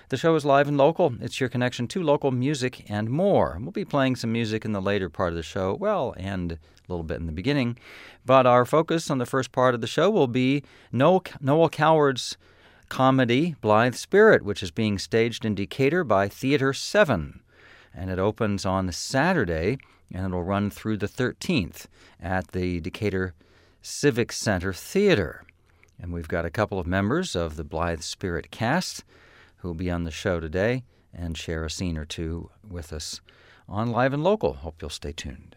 The show is live and local. It's your connection to local music and more. We'll be playing some music in the later part of the show, and a little bit in the beginning. But our focus on the first part of the show will be Noel Coward's comedy, Blithe Spirit, which is being staged in Decatur by Theater 7. And it opens on Saturday, and it'll run through the 13th at the Decatur Civic Center Theater. And we've got a couple of members of the Blithe Spirit cast who will be on the show today and share a scene or two with us on Live and Local. Hope you'll stay tuned.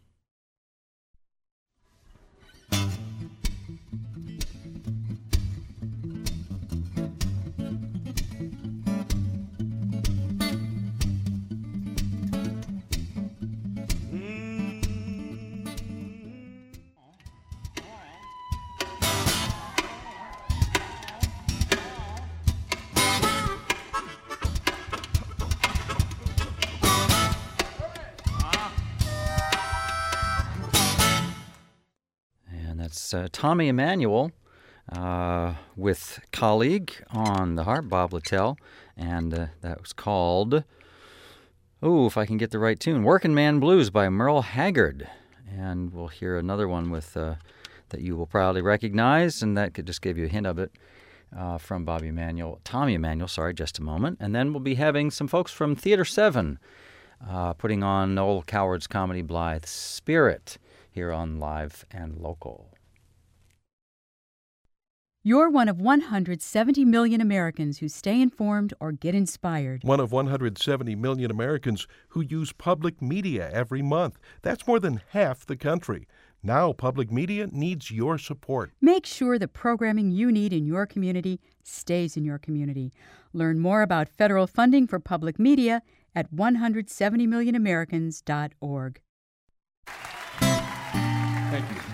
Tommy Emmanuel with colleague on the harp, Bob Littell, and that was called, if I can get the right tune, Working Man Blues by Merle Haggard. And we'll hear another one with that you will probably recognize, and that could just give you a hint of it, from Tommy Emmanuel, just a moment. And then we'll be having some folks from Theater 7 putting on Noel Coward's comedy Blithe Spirit here on Live and Local. You're one of 170 million Americans who stay informed or get inspired. One of 170 million Americans who use public media every month. That's more than half the country. Now public media needs your support. Make sure the programming you need in your community stays in your community. Learn more about federal funding for public media at 170millionamericans.org. Thank you.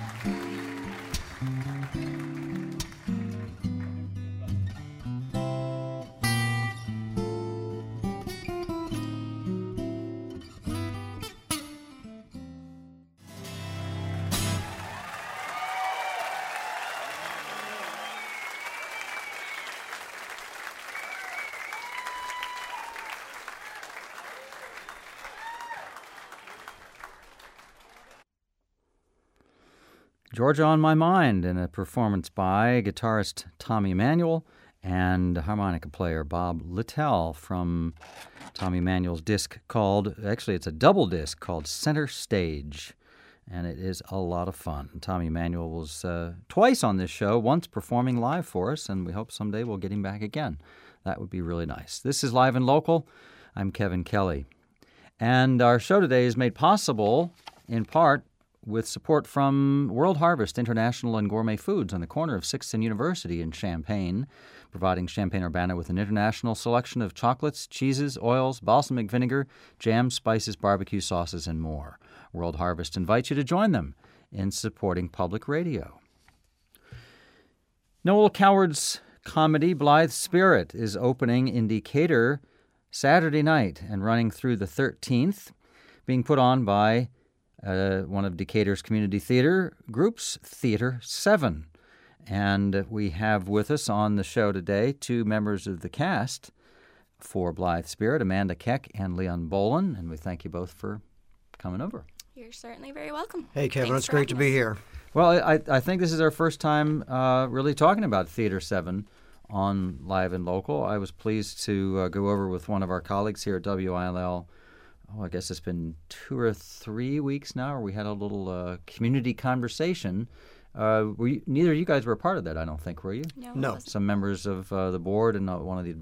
Georgia on My Mind, in a performance by guitarist Tommy Emmanuel and harmonica player Bob Littell from Tommy Emmanuel's disc it's a double disc called Center Stage, and it is a lot of fun. Tommy Emmanuel was twice on this show, once performing live for us, and we hope someday we'll get him back again. That would be really nice. This is Live and Local. I'm Kevin Kelly. And our show today is made possible, in part, with support from World Harvest International and Gourmet Foods on the corner of 6th and University in Champaign, providing Champaign-Urbana with an international selection of chocolates, cheeses, oils, balsamic vinegar, jams, spices, barbecue sauces, and more. World Harvest invites you to join them in supporting public radio. Noel Coward's comedy Blithe Spirit is opening in Decatur Saturday night and running through the 13th, being put on by one of Decatur's community theater groups, Theater 7. And we have with us on the show today two members of the cast for Blithe Spirit, Amanda Keck and Leon Bolin, and we thank you both for coming over. You're certainly very welcome. Hey, Kevin, it's great to be here. Well, I think this is our first time really talking about Theater 7 on Live and Local. I was pleased to go over with one of our colleagues here at WILL. I guess it's been 2 or 3 weeks now, where we had a little community conversation. Neither of you guys were a part of that, I don't think, were you? No. Some members of the board and one of the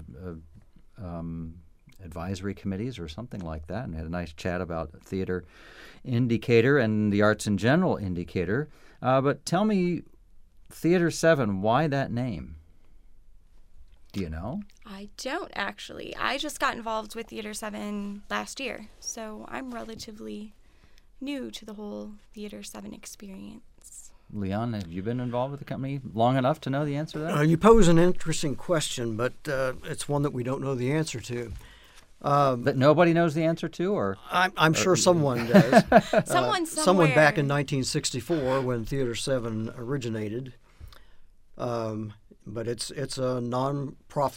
advisory committees or something like that, and had a nice chat about theater in Decatur and the arts in general in Decatur. But tell me, Theater 7, why that name? Do you know? I don't, actually. I just got involved with Theater 7 last year, so I'm relatively new to the whole Theater 7 experience. Leon, have you been involved with the company long enough to know the answer to that? You pose an interesting question, but it's one that we don't know the answer to. That nobody knows the ansber to, or I'm sure someone does. Someone back in 1964 when Theater 7 originated. But it's a non-profit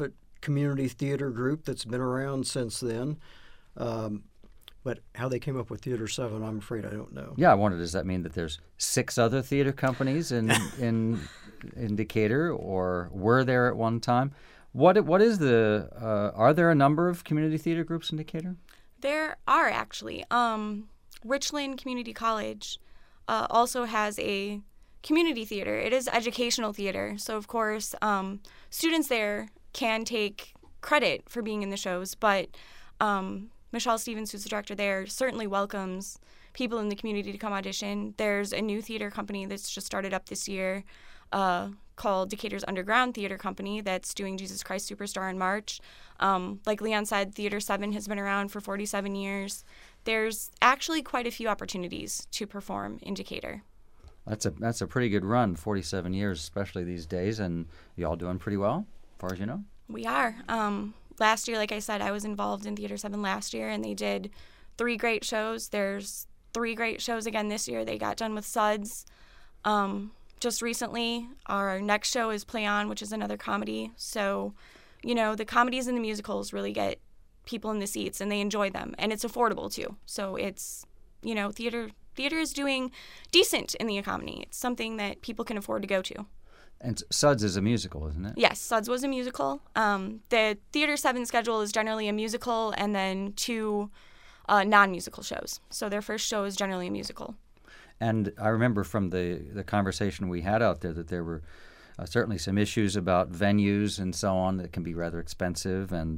community theater group that's been around since then. But how they came up with Theater 7, I'm afraid I don't know. Yeah, I wonder, does that mean that there's 6 other theater companies in Decatur, or were there at one time? What is the are there a number of community theater groups in Decatur? There are actually. Richland Community College also has a community theater. It is educational theater, so of course students there can take credit for being in the shows, but Michelle Stevens, who's the director there, certainly welcomes people in the community to come audition. There's a new theater company that's just started up this year called Decatur's Underground Theater Company that's doing Jesus Christ Superstar in March. Like Leon said, Theater 7 has been around for 47 years. There's actually quite a few opportunities to perform in Decatur. That's a pretty good run, 47 years, especially these days, and y'all doing pretty well, as far as you know? We are. Last year, like I said, I was involved in Theater 7 last year, and they did 3 great shows. There's 3 great shows again this year. They got done with Suds. Just recently, our next show is Play On, which is another comedy. So, the comedies and the musicals really get people in the seats, and they enjoy them. And it's affordable, too. So it's, theater is doing decent in the economy. It's something that people can afford to go to. And Suds is a musical, isn't it? Yes, Suds was a musical. The Theater 7 schedule is generally a musical and then 2 non-musical shows. So their first show is generally a musical. And I remember from the conversation we had out there that there were certainly some issues about venues and so on that can be rather expensive, and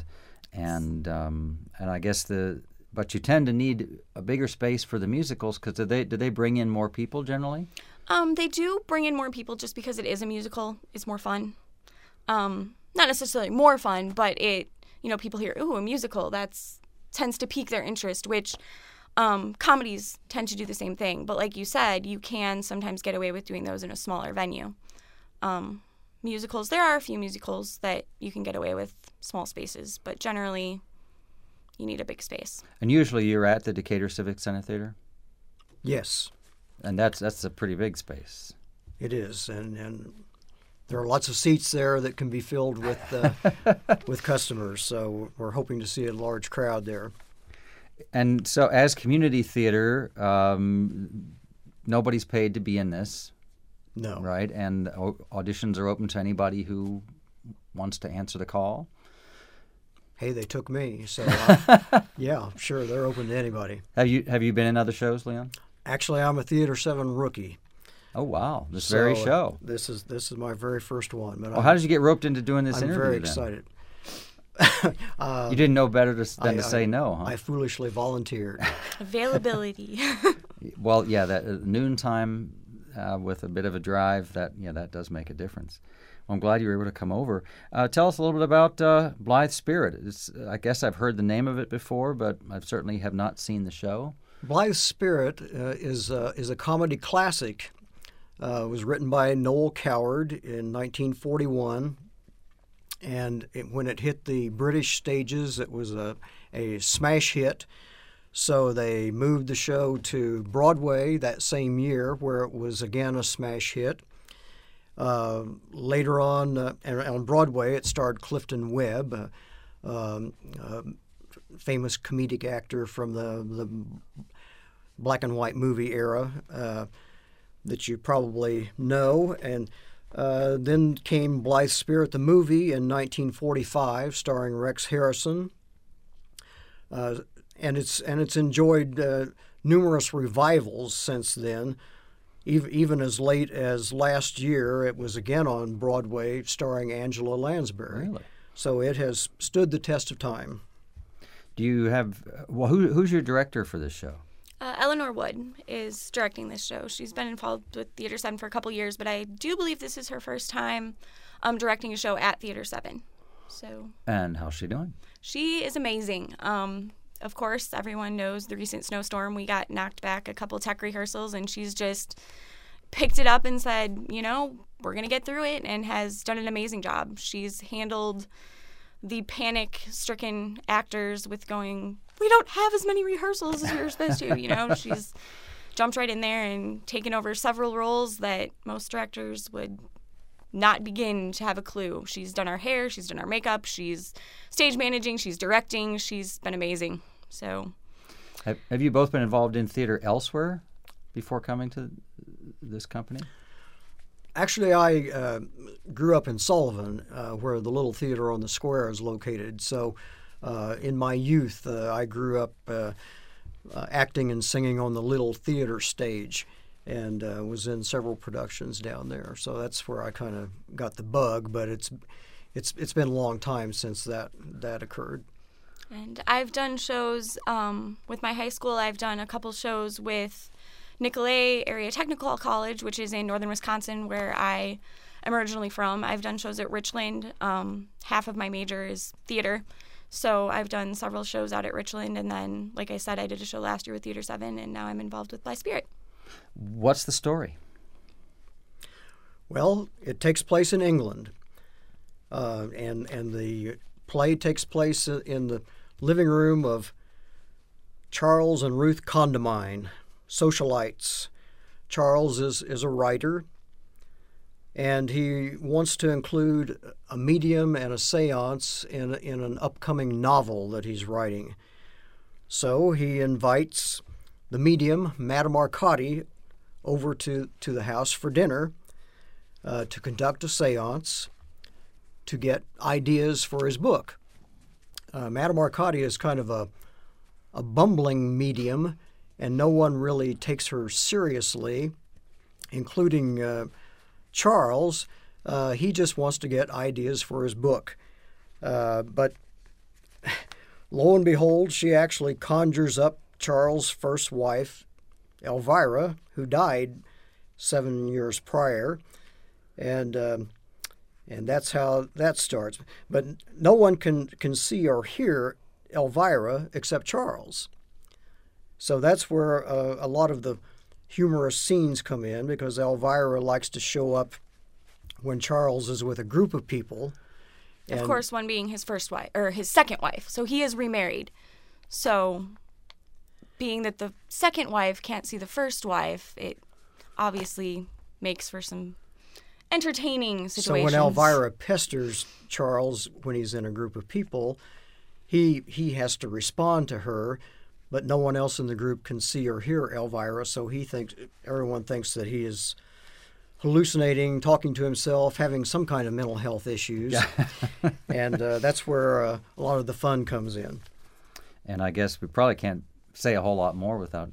I guess but you tend to need a bigger space for the musicals, because do they bring in more people generally? They do bring in more people just because it is a musical. It's more fun. Not necessarily more fun, but people hear, ooh, a musical. That's tends to pique their interest, which comedies tend to do the same thing. But like you said, you can sometimes get away with doing those in a smaller venue. Musicals, there are a few musicals that you can get away with small spaces, but generally you need a big space. And usually you're at the Decatur Civic Center Theater? Yes. And that's a pretty big space. It is, and there are lots of seats there that can be filled with with customers. So we're hoping to see a large crowd there. And so, as community theater, nobody's paid to be in this. No. Right? And auditions are open to anybody who wants to answer the call. Hey, they took me, so yeah, sure, they're open to anybody. Have you been in other shows, Leon? Actually, I'm a Theater 7 rookie. Oh wow! This very show. This is my very first one. But how did you get roped into doing this interview? I'm very then? excited. You didn't know better than to say no, huh? I foolishly volunteered. Availability. Well, yeah, that noontime with a bit of a drive, that does make a difference. Well, I'm glad you were able to come over. Tell us a little bit about Blithe Spirit. I guess I've heard the name of it before, but I certainly have not seen the show. Blithe Spirit is a comedy classic. It was written by Noel Coward in 1941, and when it hit the British stages, it was a smash hit. So they moved the show to Broadway that same year, where it was again a smash hit. Later on Broadway, it starred Clifton Webb, famous comedic actor from the black and white movie era that you probably know. And then came Blithe Spirit, the movie, in 1945, starring Rex Harrison. And it's enjoyed numerous revivals since then. Even as late as last year, it was again on Broadway, starring Angela Lansbury. Really? So it has stood the test of time. Do you have who's your director for this show? Eleanor Wood is directing this show. She's been involved with Theater 7 for a couple years, but I do believe this is her first time directing a show at Theater 7. So. And how's she doing? She is amazing. Of course, everyone knows the recent snowstorm. We got knocked back a couple tech rehearsals, and she's just picked it up and said, we're going to get through it, and has done an amazing job. She's handled the panic-stricken actors with going, we don't have as many rehearsals as we were supposed to. She's jumped right in there and taken over several roles that most directors would not begin to have a clue. She's done our hair, she's done our makeup, she's stage managing, she's directing. She's been amazing. So, have you both been involved in theater elsewhere before coming to this company? Actually, I grew up in Sullivan, where the Little Theater on the Square is located. So in my youth, I grew up acting and singing on the Little Theater stage, and was in several productions down there. So that's where I kind of got the bug, but it's been a long time since that occurred. And I've done shows with my high school. I've done a couple shows with Nicolet Area Technical College, which is in northern Wisconsin, where I am originally from. I've done shows at Richland. Half of my major is theater. So I've done several shows out at Richland. And then, like I said, I did a show last year with Theater 7, and now I'm involved with By Spirit. What's the story? Well, it takes place in England. And the play takes place in the living room of Charles and Ruth Condamine, socialites. Charles is a writer, and he wants to include a medium and a seance in an upcoming novel that he's writing. So he invites the medium, Madame Arcati, over to the house for dinner to conduct a seance to get ideas for his book. Madame Arcati is kind of a bumbling medium, and no one really takes her seriously, including Charles. He just wants to get ideas for his book. But lo and behold, she actually conjures up Charles' first wife, Elvira, who died 7 years prior, and that's how that starts. But no one can see or hear Elvira except Charles. So that's where a lot of the humorous scenes come in, because Elvira likes to show up when Charles is with a group of people. Of course, one being his first wife, or his second wife. So he is remarried. So being that the second wife can't see the first wife, it obviously makes for some entertaining situations. So when Elvira pesters Charles when he's in a group of people, he has to respond to her, but no one else in the group can see or hear Elvira, so everyone thinks that he is hallucinating, talking to himself, having some kind of mental health issues. And that's where a lot of the fun comes in. And I guess we probably can't say a whole lot more without...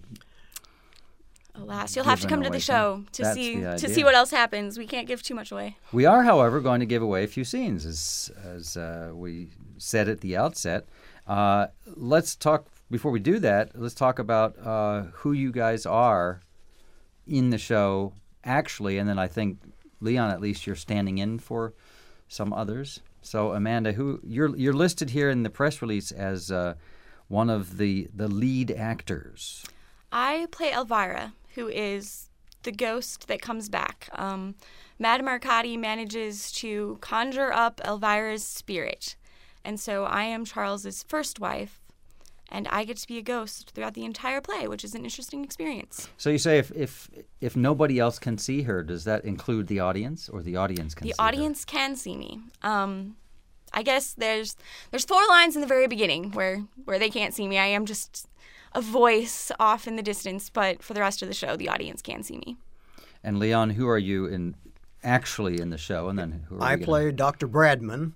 Alas, you'll have to come to the show to see what else happens. We can't give too much away. We are, however, going to give away a few scenes, as we said at the outset. Let's talk, before we do that, let's talk about who you guys are in the show, actually, and then I think, Leon, at least you're standing in for some others. So, Amanda, who you're listed here in the press release as one of the lead actors. I play Elvira, who is the ghost that comes back. Madame Arcati manages to conjure up Elvira's spirit. And so I am Charles's first wife, and I get to be a ghost throughout the entire play, which is an interesting experience. So you say if nobody else can see her, does that include the audience, or the audience can see her? The audience can see me. I guess there's 4 lines in the very beginning where they can't see me. I am just a voice off in the distance, but for the rest of the show, the audience can see me. And Leon, who are you actually in the show, and then who are I play Dr. Bradman.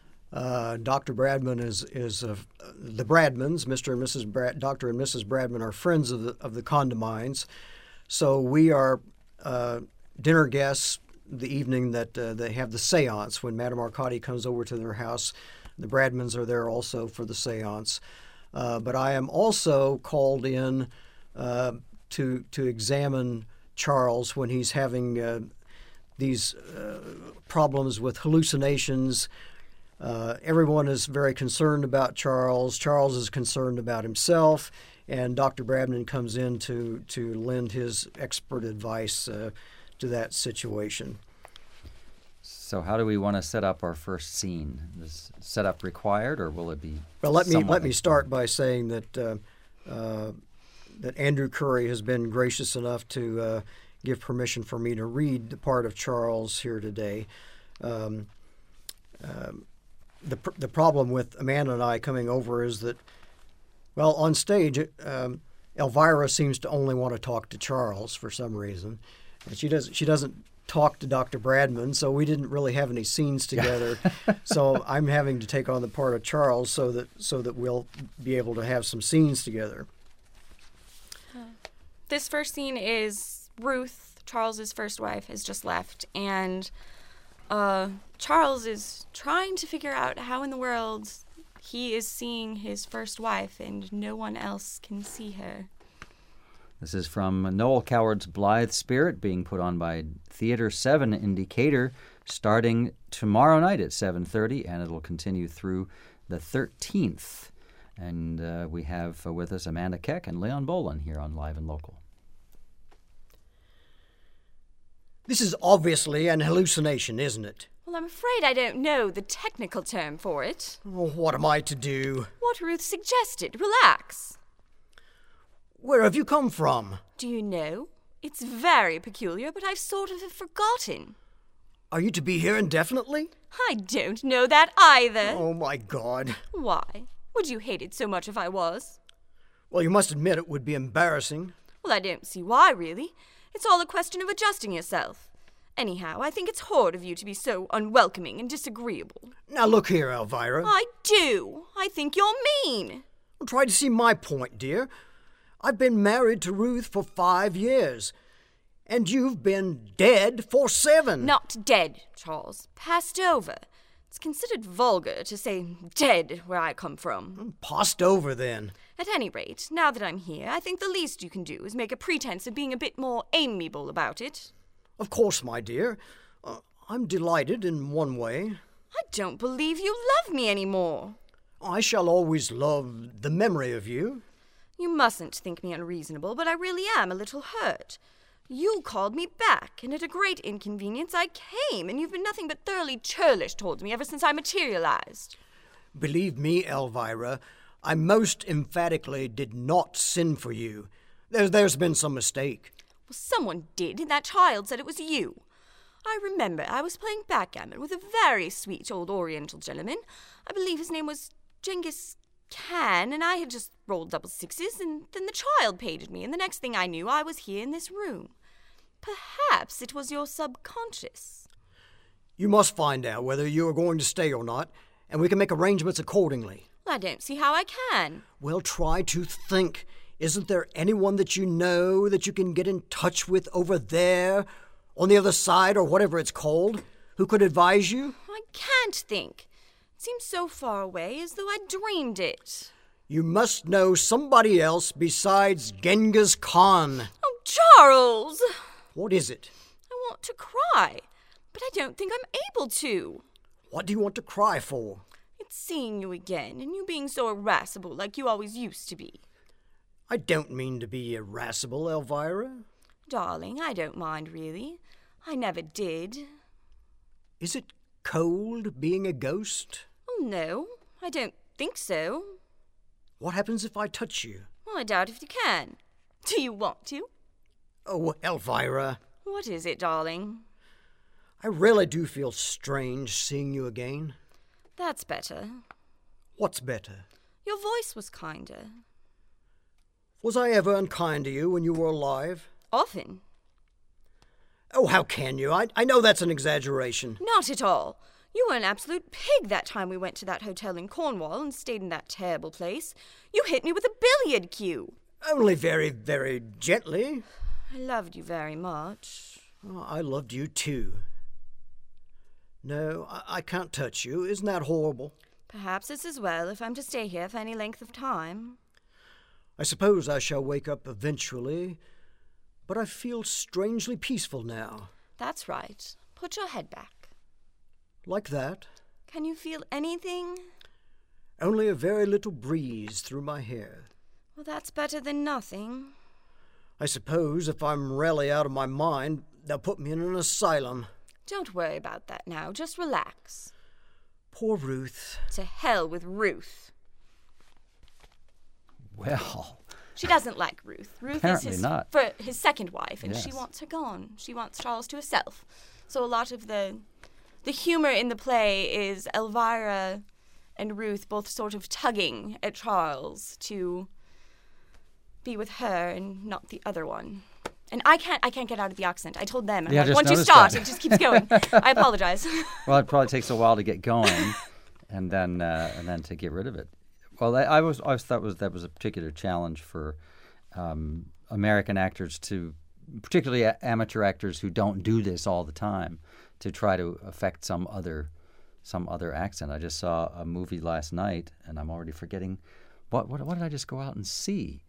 Dr. Bradman is the Bradmans. Dr. and Mrs. Bradman are friends of the Condamines. So we are dinner guests the evening that they have the seance. When Madame Arcati comes over to their house, the Bradmans are there also for the seance. But I am also called in to examine Charles when he's having these problems with hallucinations. Everyone is very concerned about Charles. Charles is concerned about himself, and Dr. Bradman comes in to lend his expert advice to that situation. So how do we want to set up our first scene? Is setup required, or will it be? Well, let me start by saying that that Andrew Curry has been gracious enough to give permission for me to read the part of Charles here today. The problem with Amanda and I coming over is that, well, on stage, Elvira seems to only want to talk to Charles for some reason. And she doesn't talk to Dr. Bradman, so we didn't really have any scenes together. So I'm having to take on the part of Charles so that we'll be able to have some scenes together. This first scene is Ruth, Charles's first wife, has just left, and Charles is trying to figure out how in the world he is seeing his first wife and no one else can see her. This is from Noel Coward's Blithe Spirit, being put on by Theater 7 in Decatur, starting tomorrow night at 7:30, and it'll continue through the 13th. And we have with us Amanda Keck and Leon Bolin here on Live and Local. This is obviously an hallucination, isn't it? Well, I'm afraid I don't know the technical term for it. Oh, what am I to do? What Ruth suggested. Relax. Where have you come from? Do you know? It's very peculiar, but I've sort of forgotten. Are you to be here indefinitely? I don't know that either. Oh, my God. Why? Would you hate it so much if I was? Well, you must admit it would be embarrassing. Well, I don't see why, really. It's all a question of adjusting yourself. Anyhow, I think it's horrid of you to be so unwelcoming and disagreeable. Now, look here, Elvira. I do. I think you're mean. Well, try to see my point, dear. I've been married to Ruth for 5 years, and you've been dead for 7. Not dead, Charles. Passed over. It's considered vulgar to say dead where I come from. Passed over, then. At any rate, now that I'm here, I think the least you can do is make a pretense of being a bit more amiable about it. Of course, my dear. I'm delighted in one way. I don't believe you love me anymore. I shall always love the memory of you. You mustn't think me unreasonable, but I really am a little hurt. You called me back, and at a great inconvenience I came, and you've been nothing but thoroughly churlish towards me ever since I materialized. Believe me, Elvira, I most emphatically did not sin for you. There's been some mistake. Well, someone did, and that child said it was you. I remember I was playing backgammon with a very sweet old Oriental gentleman. I believe his name was Genghis Khan, and I had just rolled double sixes, and then the child painted me, and the next thing I knew, I was here in this room. Perhaps it was your subconscious. You must find out whether you are going to stay or not, and we can make arrangements accordingly. Well, I don't see how I can. Well, try to think. Isn't there anyone that you know that you can get in touch with over there, on the other side, or whatever it's called, who could advise you? I can't think. It seems so far away, as though I dreamed it. You must know somebody else besides Genghis Khan. Oh, Charles! What is it? I want to cry, but I don't think I'm able to. What do you want to cry for? It's seeing you again, and you being so irascible like you always used to be. I don't mean to be irascible, Elvira. Darling, I don't mind, really. I never did. Is it cold being a ghost? Oh, no, I don't think so. What happens if I touch you? Well, I doubt if you can. Do you want to? Oh, Elvira. What is it, darling? I really do feel strange seeing you again. That's better. What's better? Your voice was kinder. Was I ever unkind to you when you were alive? Often. Oh, how can you? I know that's an exaggeration. Not at all. You were an absolute pig that time we went to that hotel in Cornwall and stayed in that terrible place. You hit me with a billiard cue. Only very, very gently. I loved you very much. Oh, I loved you too. No, I can't touch you. Isn't that horrible? Perhaps it's as well if I'm to stay here for any length of time. I suppose I shall wake up eventually, but I feel strangely peaceful now. That's right. Put your head back. Like that? Can you feel anything? Only a very little breeze through my hair. Well, that's better than nothing. I suppose if I'm really out of my mind, they'll put me in an asylum. Don't worry about that now. Just relax. Poor Ruth. To hell with Ruth. Well, She doesn't like Ruth. Ruth Apparently is not. for his second wife, and she Yes. wants her gone. She wants Charles to herself. So a lot of the humor in the play is Elvira and Ruth both sort of tugging at Charles to be with her and not the other one. And I can't get out of the accent. I told them. I'm Yeah, like, just once you noticed start, that. it just keeps going. I apologize. Well, it probably takes a while to get going, and then to get rid of it. Well, I always thought that was a particular challenge for American actors to, particularly amateur actors who don't do this all the time, to try to affect some other accent. I just saw a movie last night, and I'm already forgetting what did I just go out and see?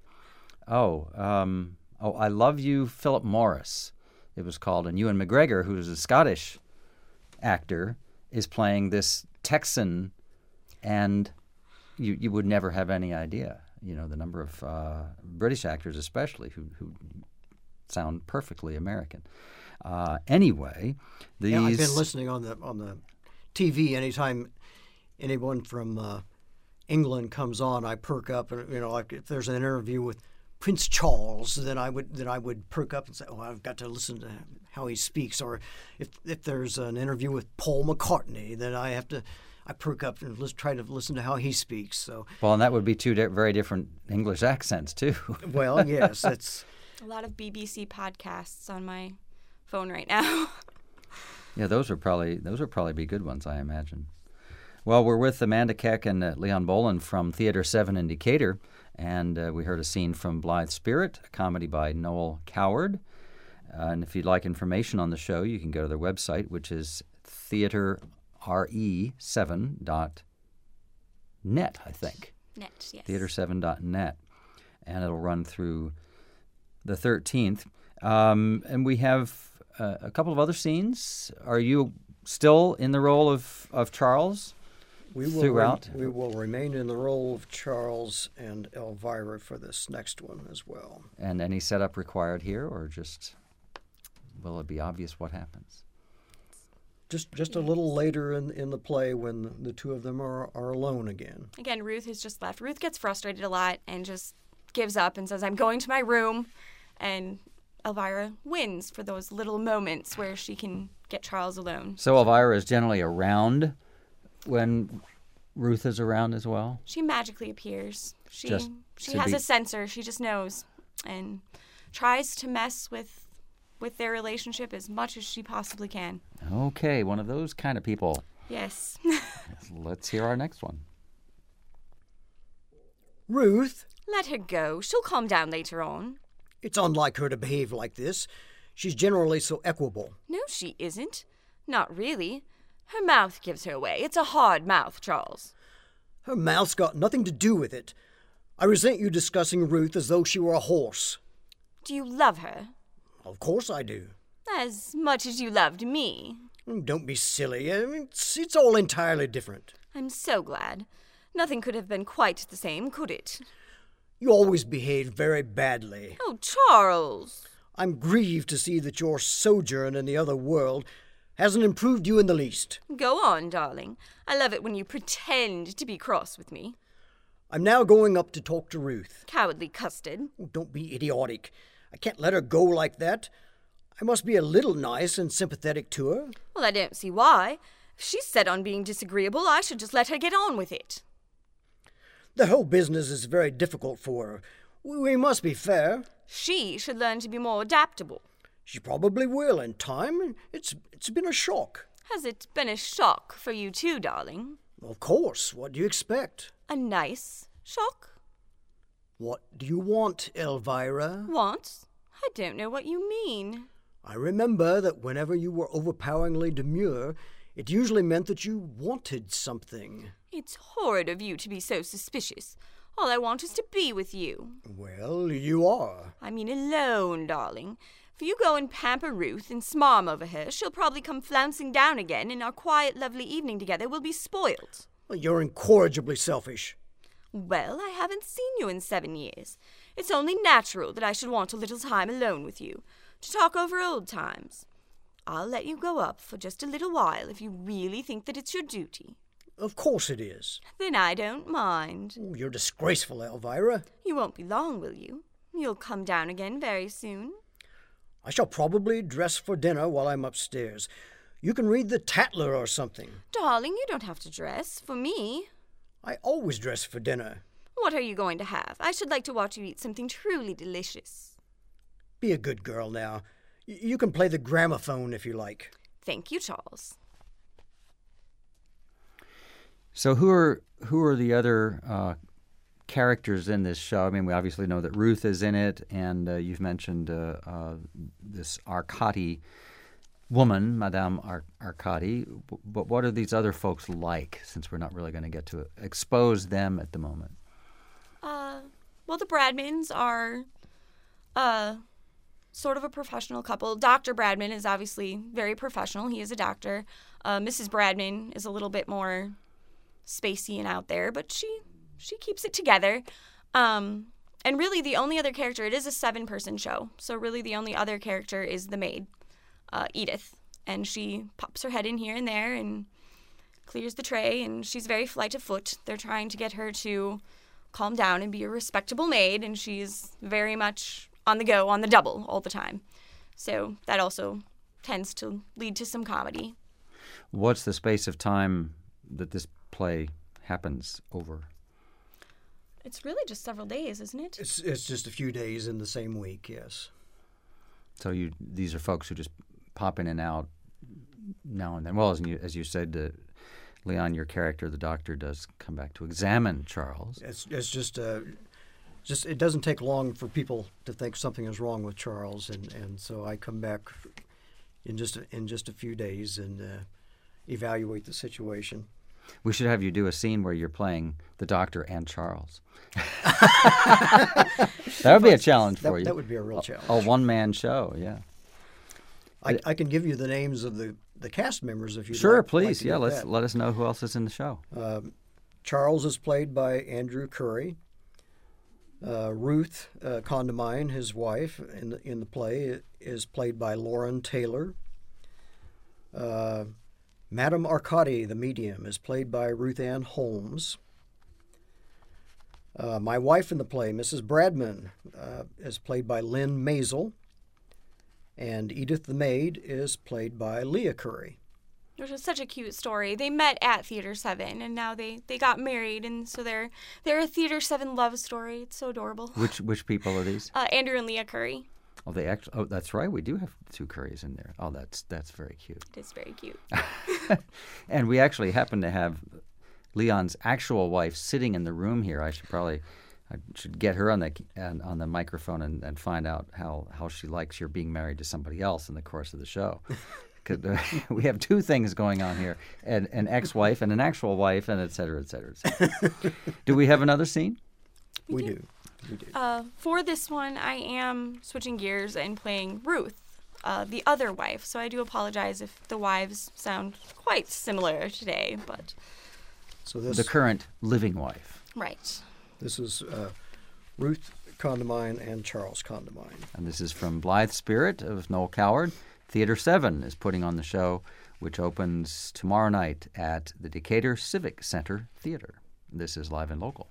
I Love You, Philip Morris, it was called. And Ewan McGregor, who's a Scottish actor, is playing this Texan, and you would never have any idea, the number of British actors especially who sound perfectly American. Anyway, these... Yeah, I've been listening on the TV. Anytime anyone from England comes on, I perk up, and like if there's an interview with Prince Charles, then I would perk up and say, "Oh, I've got to listen to how he speaks." Or if there's an interview with Paul McCartney, then I perk up and try to listen to how he speaks. So well, and that would be two very different English accents too. Well, yes, that's A lot of BBC podcasts on my phone right now. Yeah, those would probably be good ones, I imagine. Well, we're with Amanda Keck and Leon Boland from Theater 7 in Decatur, and we heard a scene from Blithe Spirit, a comedy by Noel Coward. And if you'd like information on the show, you can go to their website, which is theaterre7.net, I think. Net, yes. Theater7.net. And it'll run through the 13th. And we have a couple of other scenes. Are you still in the role of Charles throughout? We will remain in the role of Charles and Elvira for this next one as well. And any setup required here, or just will it be obvious what happens? Just a little later in the play when the two of them are alone again. Again, Ruth has just left. Ruth gets frustrated a lot and just gives up and says, "I'm going to my room." And Elvira wins for those little moments where she can get Charles alone. So Elvira is generally around when Ruth is around as well? She magically appears. She Just has a sensor. She just knows and tries to mess with their relationship as much as she possibly can. Okay, one of those kind of people. Yes. Let's hear our next one. Ruth, Let her go. She'll calm down later on. it's unlike her to behave like this. She's generally so equable. No, she isn't. Not really. Her mouth gives her away. It's a hard mouth, Charles. Her mouth's got nothing to do with it. I resent you discussing Ruth as though she were a horse. Do you love her? Of course I do. As much as you loved me. Don't be silly. I mean, it's all entirely different. I'm so glad. Nothing could have been quite the same, could it? You always behaved very badly. Oh, Charles. I'm grieved to see that your sojourn in the other world hasn't improved you in the least. Go on, darling. I love it when you pretend to be cross with me. I'm now going up to talk to Ruth. Cowardly custard. Oh, don't be idiotic. I can't let her go like that. I must be a little nice and sympathetic to her. Well, I don't see why. If she's set on being disagreeable, I should just let her get on with it. The whole business is very difficult for her. We must be fair. She should learn to be more adaptable. She probably will in time. It's been a shock. Has it been a shock for you too, darling? Of course. What do you expect? A nice shock? What do you want, Elvira? Want? I don't know what you mean. I remember that whenever you were overpoweringly demure, it usually meant that you wanted something. It's horrid of you to be so suspicious. All I want is to be with you. Well, you are. I mean alone, darling. If you go and pamper Ruth and smarm over her, she'll probably come flouncing down again, and our quiet, lovely evening together will be spoilt. Well, you're incorrigibly selfish. Well, I haven't seen you in 7 years. It's only natural that I should want a little time alone with you, to talk over old times. I'll let you go up for just a little while if you really think that it's your duty. Of course it is. Then I don't mind. Oh, you're disgraceful, Elvira. You won't be long, will you? You'll come down again very soon. I shall probably dress for dinner while I'm upstairs. You can read the Tatler or something. Darling, you don't have to dress. For me. I always dress for dinner. What are you going to have? I should like to watch you eat something truly delicious. Be a good girl now. You can play the gramophone if you like. Thank you, Charles. So who are the other characters in this show? I mean, we obviously know that Ruth is in it, and you've mentioned this Arcati woman, Madame Arcati. But what are these other folks like, since we're not really going to get to expose them at the moment? Well, the Bradmans are sort of a professional couple. Dr. Bradman is obviously very professional. He is a doctor. Mrs. Bradman is a little bit more spacey and out there, but she keeps it together. And really the only other character, it is a 7-person show, so really the only other character is the maid, Edith. And she pops her head in here and there and clears the tray, and she's very flight of foot. They're trying to get her to calm down and be a respectable maid, and she's very much on the go, on the double all the time. So that also tends to lead to some comedy. What's the space of time that this play happens over? It's really just several days, isn't it? It's just a few days in the same week, yes. So these are folks who just pop in and out now and then. Well, as you said, Leon, your character, the doctor, does come back to examine Charles. It's just it doesn't take long for people to think something is wrong with Charles, and so I come back in just a few days and evaluate the situation. We should have you do a scene where you're playing the doctor and Charles. That would be a challenge for you. That would be a real challenge. A one-man show, yeah. I can give you the names of the cast members if you Sure, like. please. Like Yeah, let us know who else is in the show. Charles is played by Andrew Curry. Ruth Condamine, his wife in the play, is played by Lauren Taylor. Madame Arcati, the medium, is played by Ruth Ann Holmes. My wife in the play, Mrs. Bradman, is played by Lynn Maisel. And Edith the maid is played by Leah Curry. Which is such a cute story. They met at Theater 7, and now they got married, and so they're a Theater 7 love story. It's so adorable. Which people are these? Andrew and Leah Curry. Oh, that's right. We do have 2 Currys in there. Oh, that's very cute. It is very cute. And we actually happen to have Leon's actual wife sitting in the room here. I should get her on the microphone and find out how she likes your being married to somebody else in the course of the show. Because we have 2 things going on here: an ex-wife and an actual wife, and et cetera, et cetera, et cetera. Do we have another scene? We do. For this one, I am switching gears and playing Ruth, the other wife. So I do apologize if the wives sound quite similar today, but the current living wife. Right. This is Ruth Condamine and Charles Condamine. And this is from Blithe Spirit of Noel Coward. Theater 7 is putting on the show, which opens tomorrow night at the Decatur Civic Center Theater. This is Live and Local.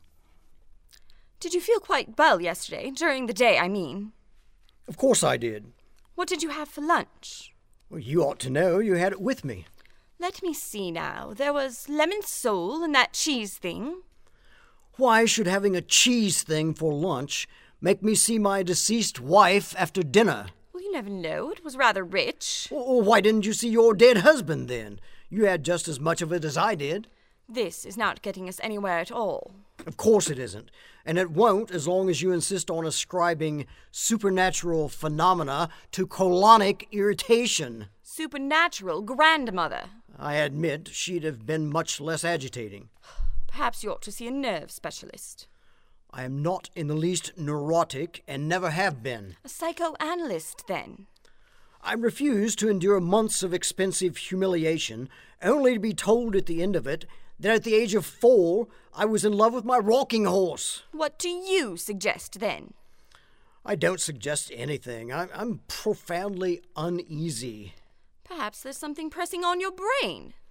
Did you feel quite well yesterday? During the day, I mean. Of course I did. What did you have for lunch? Well, you ought to know. You had it with me. Let me see now. There was lemon sole and that cheese thing. Why should having a cheese thing for lunch make me see my deceased wife after dinner? Well, you never know. It was rather rich. Well, why didn't you see your dead husband then? You had just as much of it as I did. This is not getting us anywhere at all. Of course it isn't. And it won't as long as you insist on ascribing supernatural phenomena to colonic irritation. Supernatural grandmother. I admit she'd have been much less agitating. Perhaps you ought to see a nerve specialist. I am not in the least neurotic and never have been. A psychoanalyst, then. I refuse to endure months of expensive humiliation, only to be told at the end of it that at the age of 4, I was in love with my rocking horse. What do you suggest, then? I don't suggest anything. I'm profoundly uneasy. Perhaps there's something pressing on your brain.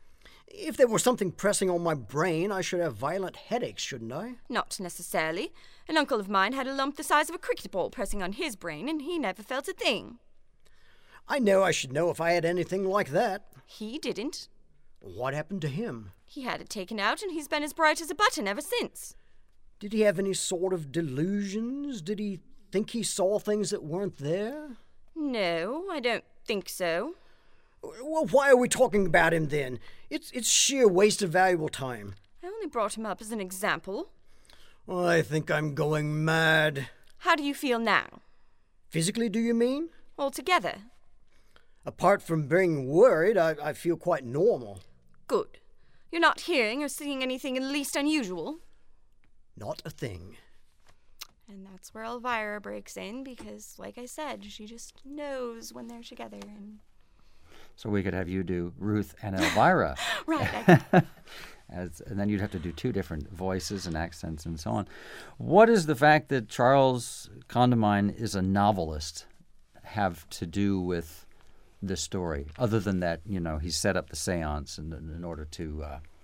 If there were something pressing on my brain, I should have violent headaches, shouldn't I? Not necessarily. An uncle of mine had a lump the size of a cricket ball pressing on his brain, and he never felt a thing. I know I should know if I had anything like that. He didn't. What happened to him? He had it taken out, and he's been as bright as a button ever since. Did he have any sort of delusions? Did he think he saw things that weren't there? No, I don't think so. Well, why are we talking about him then? It's sheer waste of valuable time. I only brought him up as an example. I think I'm going mad. How do you feel now? Physically, do you mean? Altogether? Apart from being worried, I feel quite normal. Good. You're not hearing or seeing anything in the least unusual? Not a thing. And that's where Elvira breaks in because, like I said, she just knows when they're together. And So we could have you do Ruth and Elvira. right. And then you'd have to do two different voices and accents and so on. What does the fact that Charles Condamine is a novelist have to do with this story, other than that, he set up the seance in order to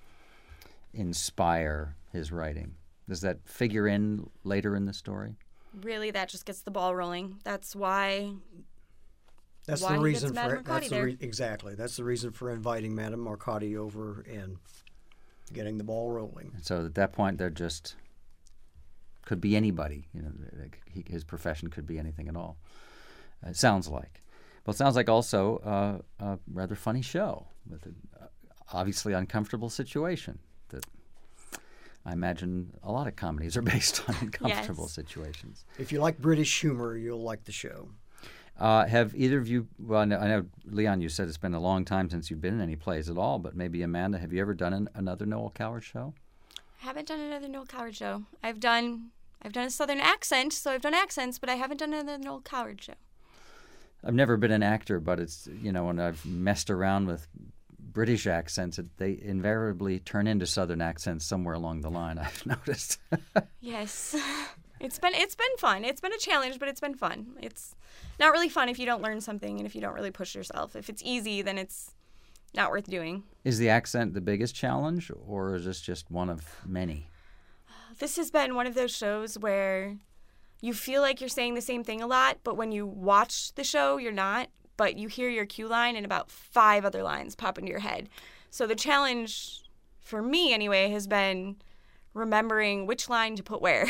inspire his writing? Does that figure in later in the story? Really, that just gets the ball rolling. That's why. That's why the he reason gets Madame for that's Arcati the there. exactly. That's the reason for inviting Madame Arcati over and getting the ball rolling. So at that point, they're just could be anybody. His profession could be anything at all. It sounds like. Well, it sounds like also a rather funny show with an obviously uncomfortable situation that I imagine a lot of comedies are based on uncomfortable Yes. situations. If you like British humor, you'll like the show. Have either of you, well, I know, Leon, you said it's been a long time since you've been in any plays at all, but maybe Amanda, have you ever done another Noel Coward show? I haven't done another Noel Coward show. I've done a Southern accent, so I've done accents, but I haven't done another Noel Coward show. I've never been an actor, but it's, when I've messed around with British accents, they invariably turn into Southern accents somewhere along the line, I've noticed. Yes. It's been fun. It's been a challenge, but it's been fun. It's not really fun if you don't learn something and if you don't really push yourself. If it's easy, then it's not worth doing. Is the accent the biggest challenge, or is this just one of many? This has been one of those shows where you feel like you're saying the same thing a lot, but when you watch the show, you're not. But you hear your cue line and about 5 other lines pop into your head. So the challenge, for me anyway, has been remembering which line to put where.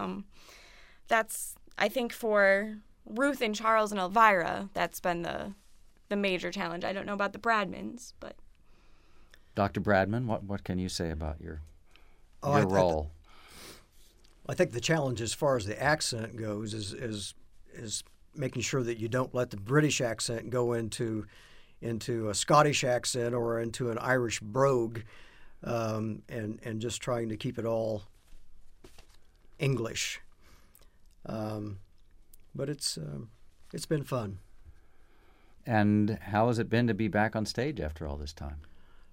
That's, I think, for Ruth and Charles and Elvira, that's been the major challenge. I don't know about the Bradmans, but... Dr. Bradman, what can you say about your I role? I think the challenge as far as the accent goes is making sure that you don't let the British accent go into a Scottish accent or into an Irish brogue, and just trying to keep it all English. But it's been fun. And how has it been to be back on stage after all this time?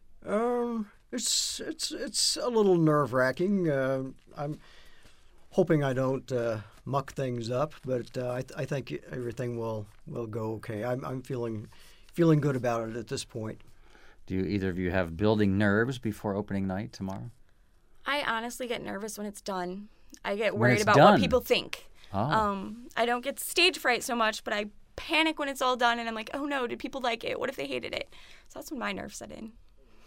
It's a little nerve-wracking. I'm hoping I don't muck things up, but I think everything will go okay. I'm feeling good about it at this point. Do either of you have building nerves before opening night tomorrow? I honestly get nervous when it's done. I get When worried it's about done? what people think. Oh. I don't get stage fright so much, but I panic when it's all done, and I'm like, oh no, did people like it? What if they hated it? So that's when my nerves set in.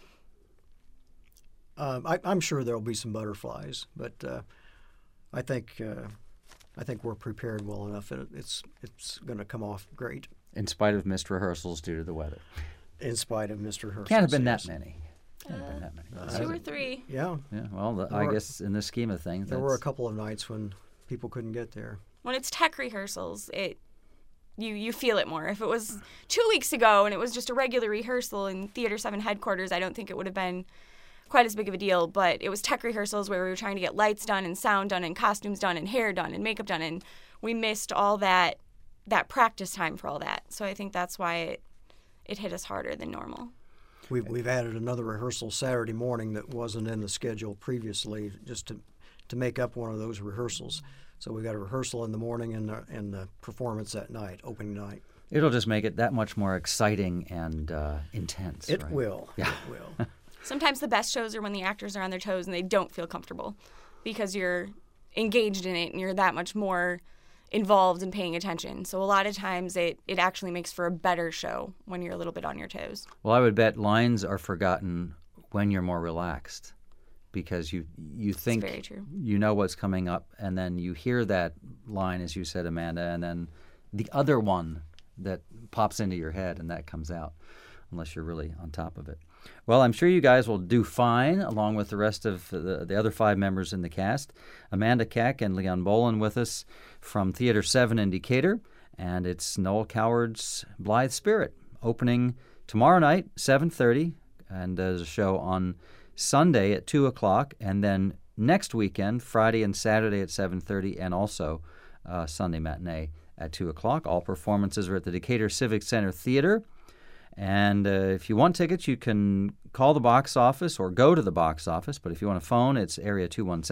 I'm sure there'll be some butterflies, but I think we're prepared well enough. It's going to come off great. In spite of missed rehearsals due to the weather. In spite of Mr. Rehearsals. Can't have been yes. that many. Can't have been that many. 2 or 3. Yeah. Yeah, well, I guess in the scheme of things, There were a couple of nights when people couldn't get there. When it's tech rehearsals, you feel it more. If it was 2 weeks ago and it was just a regular rehearsal in Theater 7 headquarters, I don't think it would have been quite as big of a deal. But it was tech rehearsals where we were trying to get lights done and sound done and costumes done and hair done and makeup done, and we missed all that practice time for all that. So I think that's why it hit us harder than normal. We've added another rehearsal Saturday morning that wasn't in the schedule previously, just to make up one of those rehearsals. So we got a rehearsal in the morning and the performance that night, opening night. It'll just make it that much more exciting and intense. It right? will. Yeah. It will. Sometimes the best shows are when the actors are on their toes and they don't feel comfortable because you're engaged in it and you're that much more involved in paying attention. So a lot of times it actually makes for a better show when you're a little bit on your toes. Well, I would bet lines are forgotten when you're more relaxed because you think That's very true. you know what's coming up, and then you hear that line, as you said, Amanda, and then the other one that pops into your head, and that comes out, unless you're really on top of it. Well, I'm sure you guys will do fine, along with the rest of the other 5 members in the cast. Amanda Keck and Leon Bolin with us from Theater 7 in Decatur, and it's Noel Coward's Blithe Spirit, opening tomorrow night, 7:30, and there's a show on Sunday at 2 o'clock, and then next weekend, Friday and Saturday at 7:30, and also Sunday matinee at 2 o'clock. All performances are at the Decatur Civic Center Theater. And if you want tickets, you can call the box office or go to the box office. But if you want to phone, it's area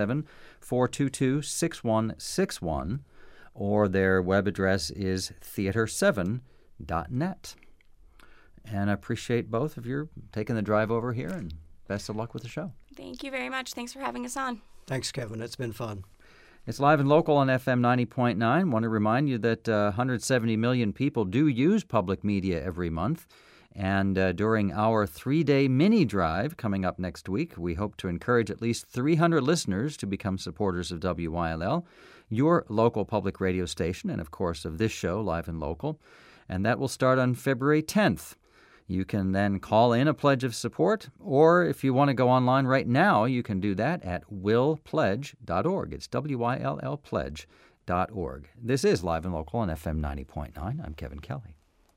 217-422-6161, or their web address is theater7.net. And I appreciate both of you taking the drive over here, and best of luck with the show. Thank you very much. Thanks for having us on. Thanks, Kevin. It's been fun. It's live and local on FM 90.9. Want to remind you that 170 million people do use public media every month. And during our 3-day mini drive coming up next week, we hope to encourage at least 300 listeners to become supporters of WYLL, your local public radio station, and of course of this show, Live and Local. And that will start on February 10th. You can then call in a pledge of support, or if you want to go online right now, you can do that at willpledge.org. It's WYLLpledge.org. This is Live and Local on FM 90.9. I'm Kevin Kelly.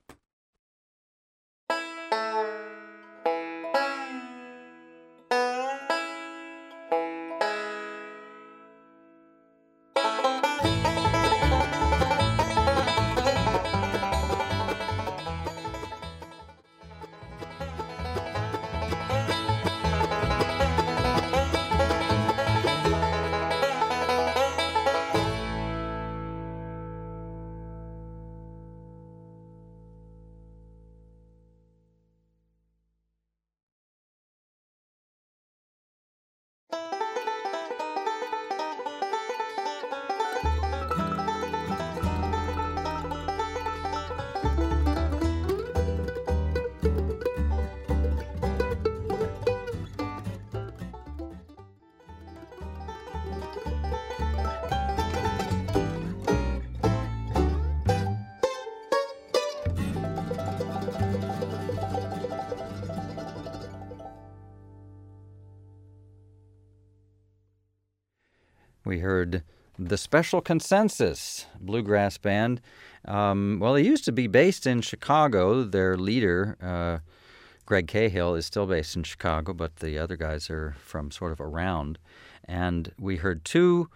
We heard the Special Consensus bluegrass band. Well, they used to be based in Chicago. Their leader, Greg Cahill, is still based in Chicago, but the other guys are from sort of around. And we heard 2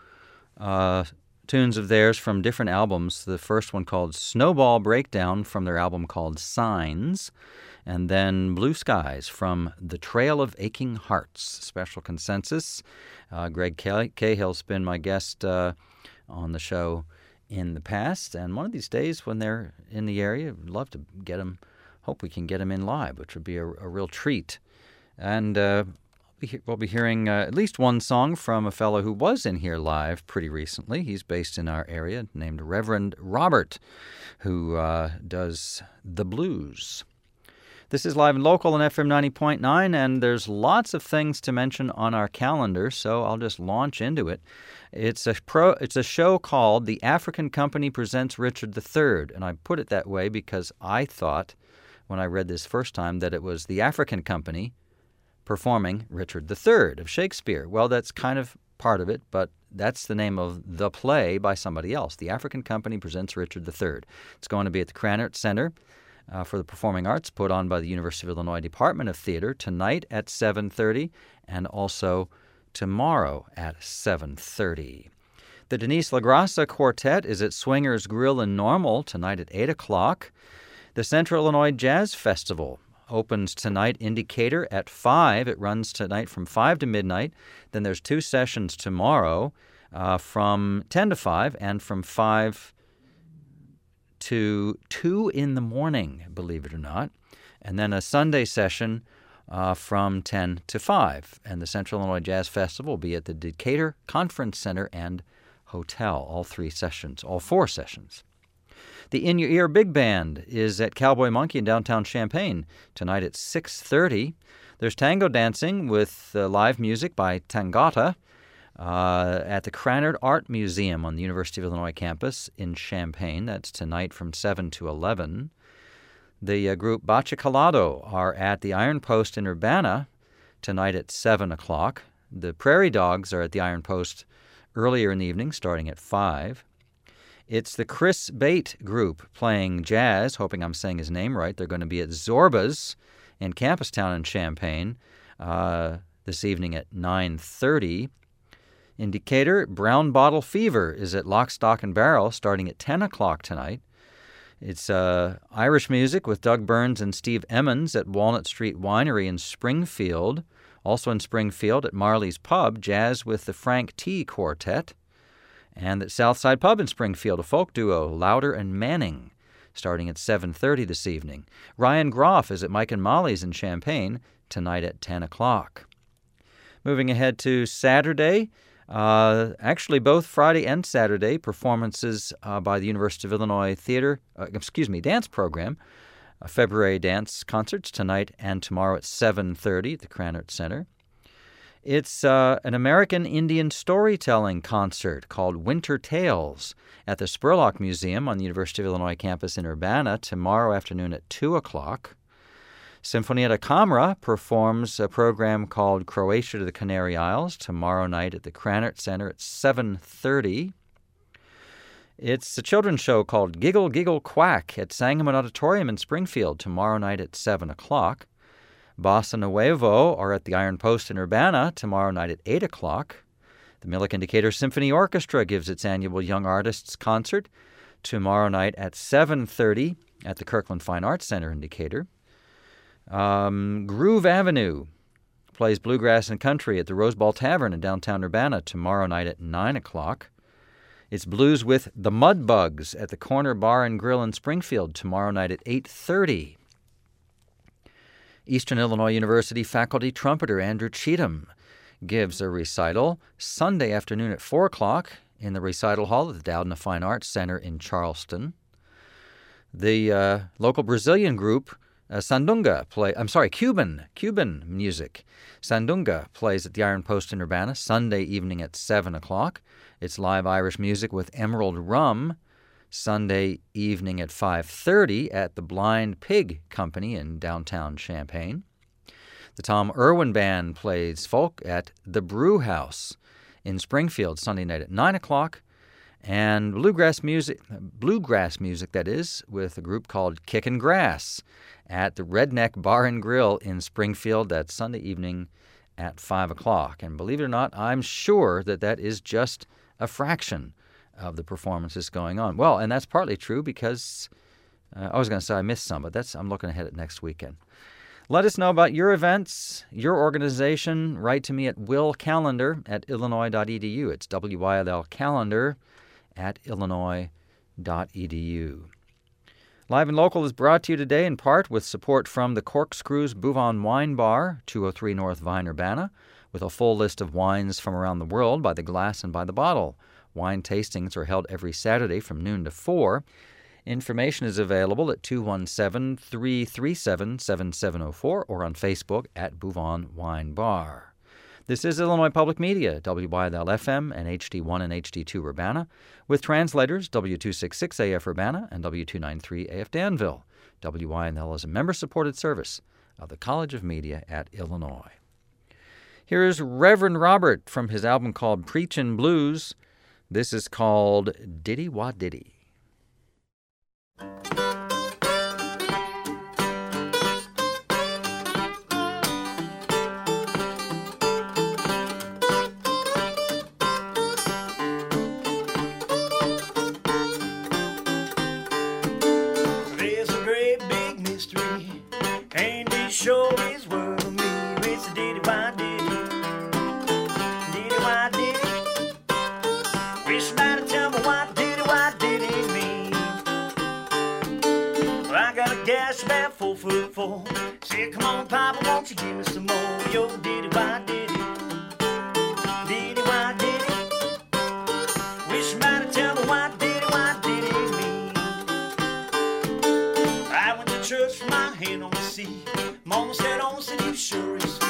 tunes of theirs from different albums. The first one called Snowball Breakdown from their album called Signs, and then Blue Skies from The Trail of Aching Hearts, Special Consensus. Greg Cahill's been my guest on the show in the past, and one of these days when they're in the area, I'd love to get him, hope we can get him in live, which would be a real treat. And we'll be hearing at least one song from a fellow who was in here live pretty recently. He's based in our area, named Reverend Robert, who does the blues. This is Live and Local on FM 90.9, and there's lots of things to mention on our calendar, so I'll just launch into it. It's a show called The African Company Presents Richard III, and I put it that way because I thought, when I read this first time, that it was the African Company performing Richard III of Shakespeare. Well, that's kind of part of it, but that's the name of the play by somebody else. The African Company Presents Richard III. It's going to be at the Krannert Center for the Performing Arts, put on by the University of Illinois Department of Theater, tonight at 7:30 and also tomorrow at 7:30. The Denise LaGrassa Quartet is at Swingers Grill in Normal tonight at 8 o'clock. The Central Illinois Jazz Festival opens tonight in Decatur at 5. It runs tonight from 5 to midnight. Then there's 2 sessions tomorrow from 10 to 5 and from 5 to 2 in the morning, believe it or not. And then a Sunday session from 10 to 5. And the Central Illinois Jazz Festival will be at the Decatur Conference Center and Hotel, all 4 sessions. The In Your Ear Big Band is at Cowboy Monkey in downtown Champaign tonight at 6:30. There's tango dancing with live music by Tangata at the Krannert Art Museum on the University of Illinois campus in Champaign. That's tonight from 7 to 11. The group Bachicalado are at the Iron Post in Urbana tonight at 7 o'clock. The Prairie Dogs are at the Iron Post earlier in the evening, starting at 5. It's the Chris Bate group playing jazz, hoping I'm saying his name right. They're going to be at Zorba's in Campustown in Champaign this evening at 9:30. In Decatur, Brown Bottle Fever is at Lock, Stock, and Barrel starting at 10 o'clock tonight. It's Irish music with Doug Burns and Steve Emmons at Walnut Street Winery in Springfield. Also in Springfield at Marley's Pub, jazz with the Frank T. Quartet. And at Southside Pub in Springfield, a folk duo, Louder and Manning, starting at 7:30 this evening. Ryan Groff is at Mike and Molly's in Champaign tonight at 10 o'clock. Moving ahead to Saturday, actually both Friday and Saturday, performances by the University of Illinois dance program, February dance concerts tonight and tomorrow at 7:30 at the Krannert Center. It's an American Indian storytelling concert called Winter Tales at the Spurlock Museum on the University of Illinois campus in Urbana tomorrow afternoon at 2 o'clock. Sinfonietta Camera performs a program called Croatia to the Canary Isles tomorrow night at the Krannert Center at 7:30. It's a children's show called Giggle Giggle Quack at Sangamon Auditorium in Springfield tomorrow night at 7 o'clock. Bossa Nuevo are at the Iron Post in Urbana tomorrow night at 8 o'clock. The Millikan Decatur Symphony Orchestra gives its annual Young Artists Concert tomorrow night at 7:30 at the Kirkland Fine Arts Center in Decatur. Groove Avenue plays bluegrass and country at the Rose Ball Tavern in downtown Urbana tomorrow night at 9 o'clock. It's blues with the Mudbugs at the Corner Bar and Grill in Springfield tomorrow night at 8:30. Eastern Illinois University faculty trumpeter Andrew Cheatham gives a recital Sunday afternoon at 4 o'clock in the recital hall at the Doudna Fine Arts Center in Charleston. The local Brazilian group Cuban music. Sandunga plays at the Iron Post in Urbana Sunday evening at 7 o'clock. It's live Irish music with Emerald Rum Sunday evening at 5:30 at the Blind Pig Company in downtown Champaign. The Tom Irwin Band plays folk at the Brew House in Springfield Sunday night at 9 o'clock. And bluegrass music that is, with a group called Kickin' Grass at the Redneck Bar and Grill in Springfield that Sunday evening at 5 o'clock. And believe it or not, I'm sure that is just a fraction of the performances going on. Well, and that's partly true because I was going to say I missed some, but I'm looking ahead at next weekend. Let us know about your events, your organization. Write to me at willcalendar@illinois.edu. It's WYLCalendar@illinois.edu. Live and Local is brought to you today in part with support from the Corkscrews Bouvon Wine Bar, 203 North Vine, Urbana, with a full list of wines from around the world by the glass and by the bottle. Wine tastings are held every Saturday from noon to 4. Information is available at 217-337-7704 or on Facebook at Bouvon Wine Bar. This is Illinois Public Media, WYLL-FM and HD1 and HD2 Urbana, with translators W266AF Urbana and W293AF Danville. WYNL is a member-supported service of the College of Media at Illinois. Here is Reverend Robert from his album called Preachin' Blues. This is called Diddy Wah Diddy. There's a great big mystery, and it sure is world of me. It's a diddy wah diddy, diddy wah diddy. Wish somebody tell me why diddy wah diddy. foot full. Said, come on, Papa, won't you give me some more? Yo, diddy, why did it? Diddy, why did it? Wish somebody tell me why did it me? I went to church with my hand on the seat. Mama said, you sure is